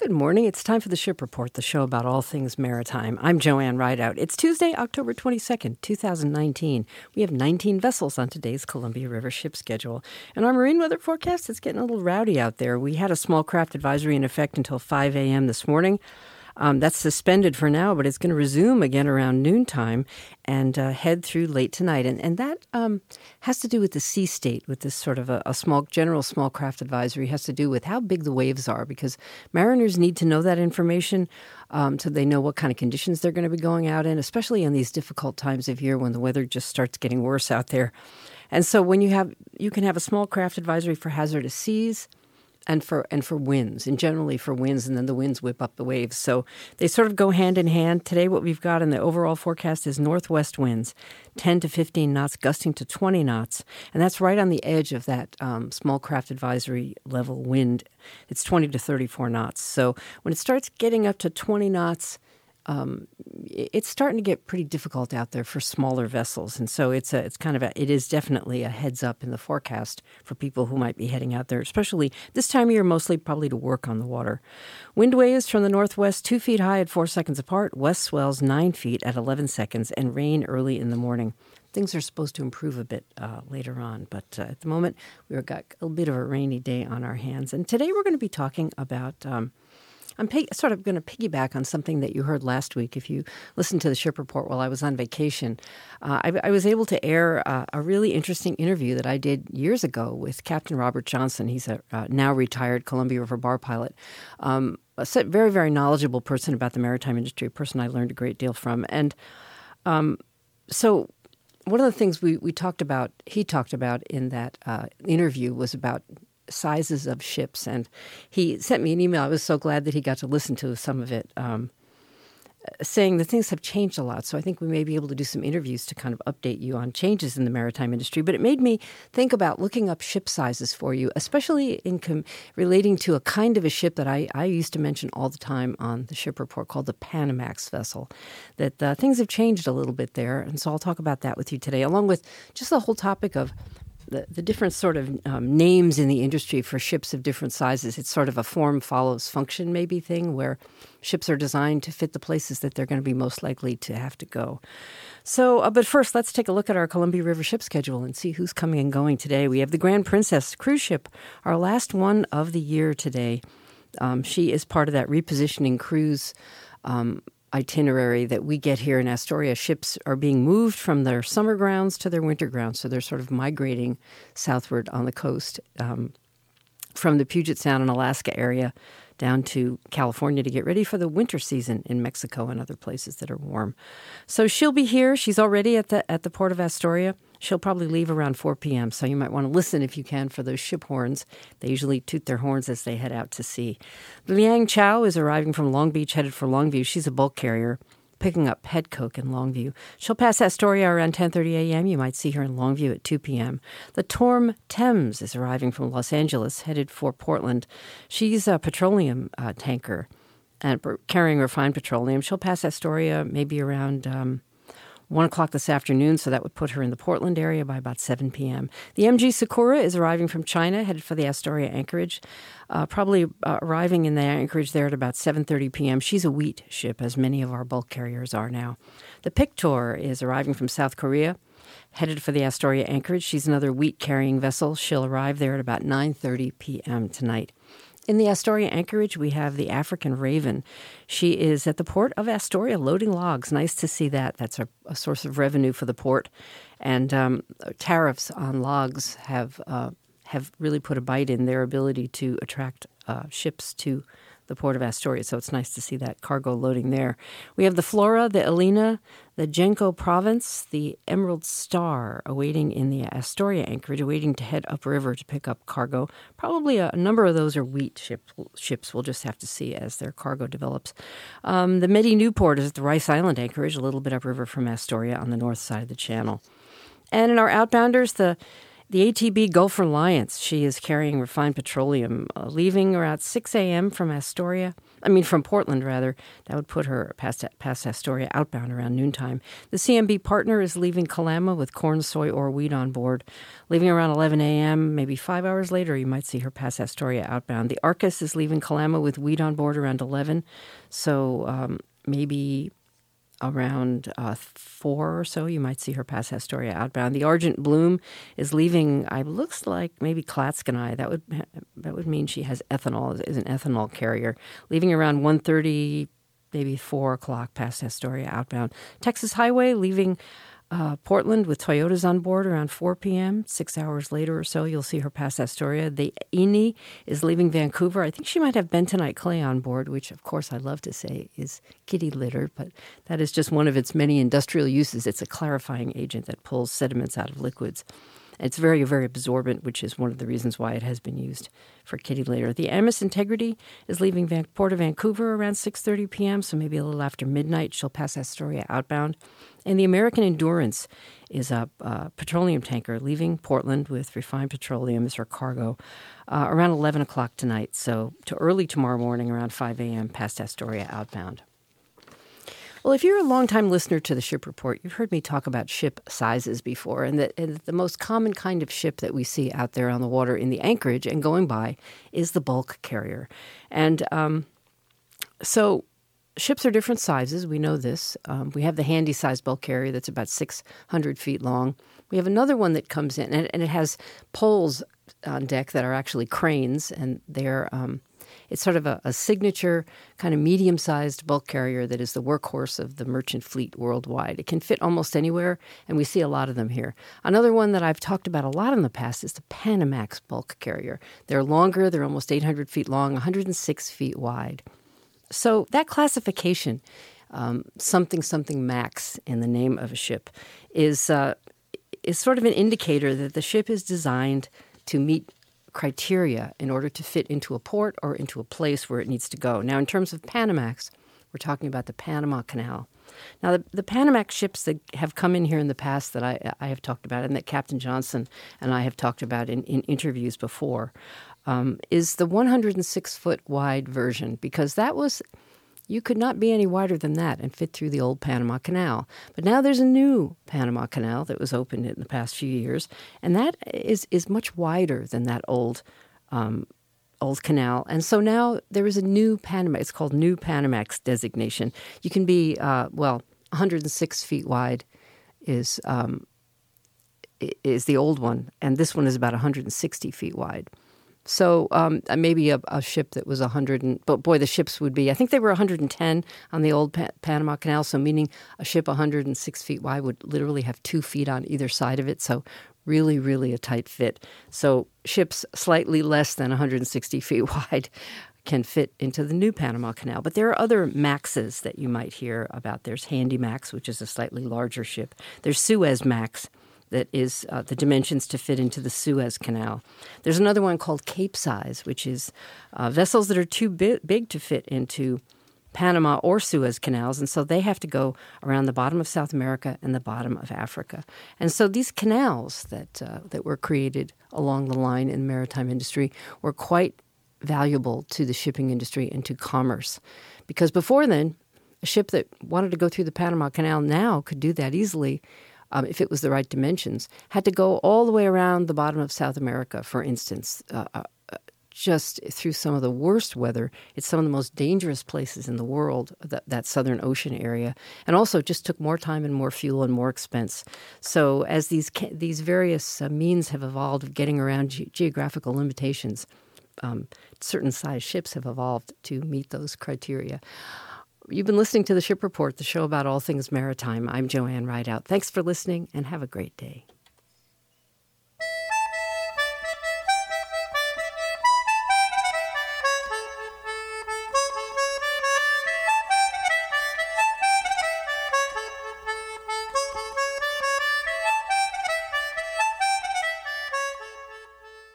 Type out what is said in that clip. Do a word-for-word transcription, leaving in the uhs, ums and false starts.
Good morning. It's time for the Ship Report, the show about all things maritime. I'm Joanne Rideout. It's Tuesday, October twenty-second, twenty nineteen. We have nineteen vessels on today's Columbia River ship schedule. And our marine weather forecast is getting a little rowdy out there. We had a small craft advisory in effect until five a.m. this morning. Um, that's suspended for now, but it's going to resume again around noontime and uh, head through late tonight. And and that um, has to do with the sea state, with this sort of a, a small, general small craft advisory, has to do with how big the waves are, because mariners need to know that information um, so they know what kind of conditions they're going to be going out in, especially in these difficult times of year when the weather just starts getting worse out there. And so when you have, you can have a small craft advisory for hazardous seas, and for and for winds, and generally for winds, and then the winds whip up the waves. So they sort of go hand in hand. Today what we've got in the overall forecast is northwest winds, ten to fifteen knots, gusting to twenty knots. And that's right on the edge of that um, small craft advisory level wind. It's twenty to thirty-four knots. So when it starts getting up to twenty knots, Um, it's starting to get pretty difficult out there for smaller vessels, and so it's a, it's kind of a, it is definitely a heads up in the forecast for people who might be heading out there, especially this time of year, mostly probably to work on the water. Wind waves from the northwest, two feet high at four seconds apart, west swells nine feet at eleven seconds, and rain early in the morning. Things are supposed to improve a bit uh, later on, but uh, at the moment we've got a bit of a rainy day on our hands, and today we're going to be talking about. Um, I'm pig- sort of going to piggyback on something that you heard last week. If you listened to the Ship Report while I was on vacation, uh, I, I was able to air uh, a really interesting interview that I did years ago with Captain Robert Johnson. He's a uh, now retired Columbia River bar pilot, um, a very, very knowledgeable person about the maritime industry, a person I learned a great deal from. And um, so one of the things we, we talked about, he talked about in that uh, interview was about sizes of ships, and he sent me an email. I was so glad that he got to listen to some of it, um, saying that things have changed a lot. So I think we may be able to do some interviews to kind of update you on changes in the maritime industry. But it made me think about looking up ship sizes for you, especially in com- relating to a kind of a ship that I, I used to mention all the time on the Ship Report called the Panamax vessel, that uh, things have changed a little bit there. And so I'll talk about that with you today, along with just the whole topic of The, the different sort of um, names in the industry for ships of different sizes. It's sort of a form follows function maybe thing, where ships are designed to fit the places that they're going to be most likely to have to go. So, uh, but first, let's take a look at our Columbia River ship schedule and see who's coming and going today. We have the Grand Princess cruise ship, our last one of the year today. Um, she is part of that repositioning cruise um itinerary that we get here in Astoria. Ships are being moved from their summer grounds to their winter grounds, so they're sort of migrating southward on the coast um, from the Puget Sound and Alaska area down to California to get ready for the winter season in Mexico and other places that are warm. So she'll be here. She's already at the at the port of Astoria. She'll probably leave around four p.m., so you might want to listen if you can for those ship horns. They usually toot their horns as they head out to sea. Liang Chow is arriving from Long Beach, headed for Longview. She's a bulk carrier, picking up pet coke in Longview. She'll pass Astoria around ten thirty a.m. You might see her in Longview at two p.m. The Torm Thames is arriving from Los Angeles, headed for Portland. She's a petroleum uh, tanker and carrying refined petroleum. She'll pass Astoria maybe around Um, one o'clock this afternoon, so that would put her in the Portland area by about seven p.m. The M G Sakura is arriving from China, headed for the Astoria anchorage, uh, probably uh, arriving in the anchorage there at about seven thirty p.m. She's a wheat ship, as many of our bulk carriers are now. The Pictor is arriving from South Korea, headed for the Astoria anchorage. She's another wheat-carrying vessel. She'll arrive there at about nine thirty p.m. tonight. In the Astoria anchorage, we have the African Raven. She is at the port of Astoria loading logs. Nice to see that. That's a, a source of revenue for the port. And um, tariffs on logs have uh, have really put a bite in their ability to attract uh, ships to the port of Astoria. So it's nice to see that cargo loading there. We have the Flora, the Elena, the Genco Province, the Emerald Star awaiting in the Astoria anchorage, awaiting to head upriver to pick up cargo. Probably a, a number of those are wheat ship, ships. We'll just have to see as their cargo develops. Um, the Medi Newport is at the Rice Island anchorage, a little bit upriver from Astoria on the north side of the channel. And in our outbounders, the The A T B Gulf Reliance, she is carrying refined petroleum, uh, leaving around six a.m. from Astoria. I mean, from Portland, rather. That would put her past, past Astoria outbound around noontime. The C M B Partner is leaving Kalama with corn, soy, or wheat on board, leaving around eleven a.m., maybe five hours later. You might see her past Astoria outbound. The Arcus is leaving Kalama with wheat on board around eleven, so um, maybe around uh, four or so, you might see her pass Astoria outbound. The Argent Bloom is leaving, I looks like maybe Clatskanie. That would that would mean she has ethanol, is an ethanol carrier, leaving around one thirty, maybe four o'clock past Astoria outbound. Texas Highway leaving uh, Portland with Toyotas on board around four p.m. Six hours later or so, you'll see her pass Astoria. The Eni is leaving Vancouver. I think she might have bentonite clay on board, which, of course, I love to say is kitty litter, but that is just one of its many industrial uses. It's a clarifying agent that pulls sediments out of liquids. It's very, very absorbent, which is one of the reasons why it has been used for kitty litter. The Amos Integrity is leaving Van- Port of Vancouver around six thirty p.m., so maybe a little after midnight. She'll pass Astoria outbound. And the American Endurance is a uh, petroleum tanker leaving Portland with refined petroleum as her cargo uh, around eleven o'clock tonight, so to early tomorrow morning around five a.m. past Astoria outbound. Well, if you're a longtime listener to the Ship Report, you've heard me talk about ship sizes before, and that and the most common kind of ship that we see out there on the water in the anchorage and going by is the bulk carrier. And um, so ships are different sizes. We know this. Um, we have the handy-sized bulk carrier that's about six hundred feet long. We have another one that comes in, and, and it has poles on deck that are actually cranes, and they're um, it's sort of a, a signature kind of medium-sized bulk carrier that is the workhorse of the merchant fleet worldwide. It can fit almost anywhere, and we see a lot of them here. Another one that I've talked about a lot in the past is the Panamax bulk carrier. They're longer. They're almost eight hundred feet long, one hundred six feet wide. So that classification, um, something, something max in the name of a ship, is uh, is sort of an indicator that the ship is designed to meet criteria in order to fit into a port or into a place where it needs to go. Now, in terms of Panamax, we're talking about the Panama Canal. Now, the, the Panamax ships that have come in here in the past that I, I have talked about and that Captain Johnson and I have talked about in, in interviews before um, is the one hundred six foot wide version, because that was, you could not be any wider than that and fit through the old Panama Canal. But now there's a new Panama Canal that was opened in the past few years, and that is, is much wider than that old um, old canal. And so now there is a new Panama. It's called New Panamax designation. You can be, uh, well, one hundred six feet wide is um, is the old one, and this one is about one hundred sixty feet wide. So um, maybe a, a ship that was one hundred, and, but boy, the ships would be, I think they were one hundred ten on the old pa- Panama Canal, so meaning a ship one hundred six feet wide would literally have two feet on either side of it, so really, really a tight fit. So ships slightly less than one hundred sixty feet wide can fit into the new Panama Canal. But there are other Maxes that you might hear about. There's Handy Max, which is a slightly larger ship. There's Suez Max, that is uh, the dimensions to fit into the Suez Canal. There's another one called Capesize, which is uh, vessels that are too bi- big to fit into Panama or Suez canals, and so they have to go around the bottom of South America and the bottom of Africa. And so these canals that uh, that were created along the line in the maritime industry were quite valuable to the shipping industry and to commerce, because before then, a ship that wanted to go through the Panama Canal now could do that easily. Um, if it was the right dimensions, had to go all the way around the bottom of South America, for instance, uh, uh, just through some of the worst weather. It's some of the most dangerous places in the world, that, that Southern Ocean area, and also just took more time and more fuel and more expense. So as these these various uh, means have evolved of getting around ge- geographical limitations, um, certain size ships have evolved to meet those criteria. You've been listening to The Ship Report, the show about all things maritime. I'm Joanne Rideout. Thanks for listening, and have a great day.